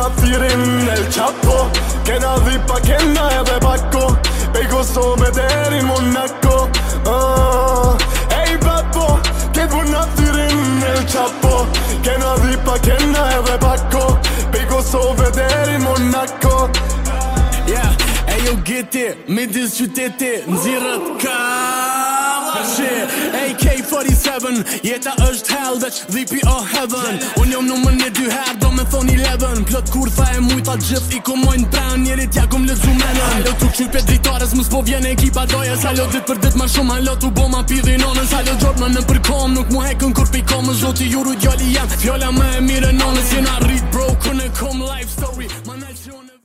thirin El Chapo Kena dhipa kena edhe bako Pej Kosove deri Monaco Ej babo Ket puna thirin El Chapo Kena dhipa kena edhe bako Pej Kosove deri Monaco Yeah, ayo get it, midis qyteti, nxirret ka shit, AK-47, jeta është hell, veç dhipi o heaven. Unë jom numër 1 2 herë, do me thon 11. Plot kurtha e mujta gjith, i komojnë pran, njerit ja kom lëzu menën. Halo tu këshype dritares, mus po vjen ekipa dojes. Halo dit për dit ma shumë, halo tu bo ma pidhi nonës. Halo gjorna në përkom, nuk mu hekën kur pi komës. Zoti juru djali jam, fjolla me e mire nonës. Jena rrit bro, kune kom life story.